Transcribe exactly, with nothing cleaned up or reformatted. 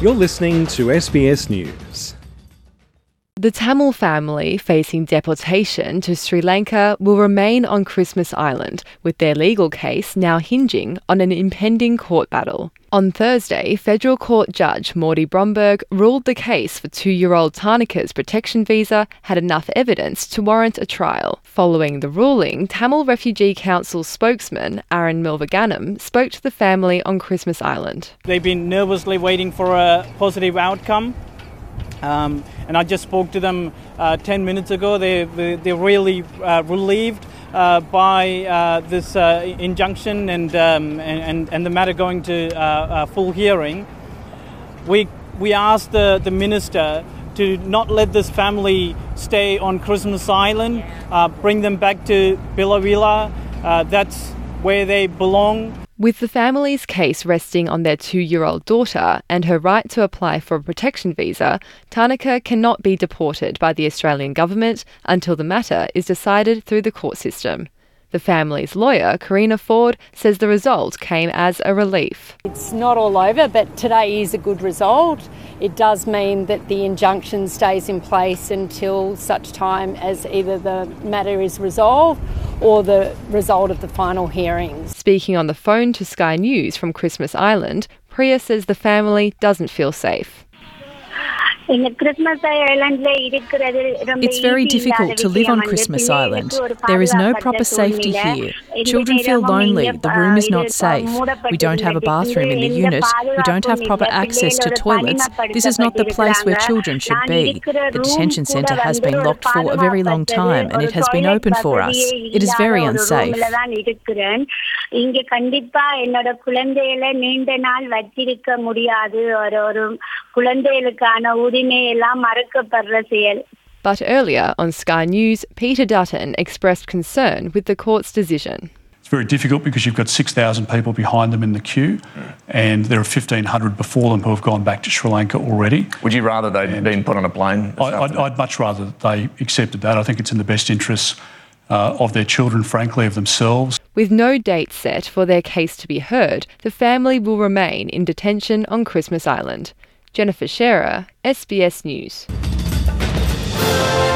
You're listening to S B S News. The Tamil family facing deportation to Sri Lanka will remain on Christmas Island, with their legal case now hinging on an impending court battle. On Thursday, Federal Court Judge Morty Bromberg ruled the case for two-year-old Tanika's protection visa had enough evidence to warrant a trial. Following the ruling, Tamil Refugee Council spokesman Aaron Milvaganam spoke to the family on Christmas Island. They've been nervously waiting for a positive outcome. Um, and I just spoke to them uh, ten minutes ago. They, they, they're really uh, relieved uh, by uh, this uh, injunction and, um, and, and the matter going to uh, uh, full hearing. We, we asked the, the minister to not let this family stay on Christmas Island, uh, bring them back to Biloela. Uh, that's where they belong. With the family's case resting on their two-year-old daughter and her right to apply for a protection visa, Tanika cannot be deported by the Australian government until the matter is decided through the court system. The family's lawyer, Karina Ford, says the result came as a relief. It's not all over, but today is a good result. It does mean that the injunction stays in place until such time as either the matter is resolved or the result of the final hearings. Speaking on the phone to Sky News from Christmas Island, Priya says the family doesn't feel safe. It's very difficult to live on Christmas Island. There is no proper safety here. Children feel lonely. The room is not safe. We don't have a bathroom in the unit. We don't have proper access to toilets. This is not the place where children should be. The detention centre has been locked for a very long time and it has been open for us. It is very unsafe. But earlier on Sky News, Peter Dutton expressed concern with the court's decision. It's very difficult because you've got six thousand people behind them in the queue and there are fifteen hundred before them who have gone back to Sri Lanka already. Would you rather they'd been put on a plane? I, I'd, I'd much rather that they accepted that. I think it's in the best interests uh, of their children, frankly, of themselves. With no date set for their case to be heard, the family will remain in detention on Christmas Island. Jennifer Shearer, S B S News.